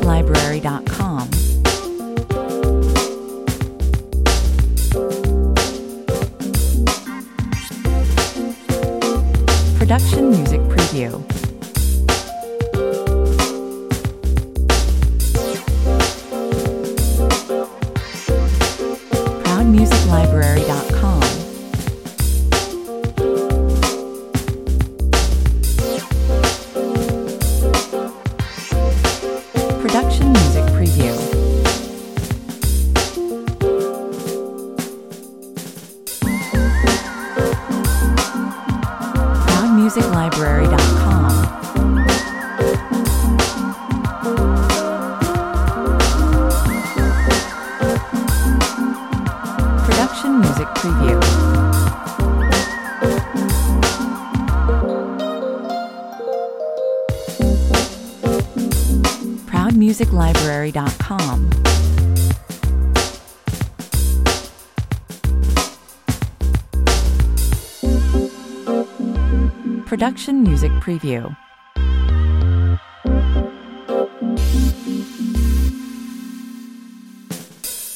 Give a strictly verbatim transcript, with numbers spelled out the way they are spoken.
library dot com. Production Music Preview. proud music library dot com. Production Music Preview. proud music library dot com. Production Music Preview. proud music library dot com. Production Music Preview.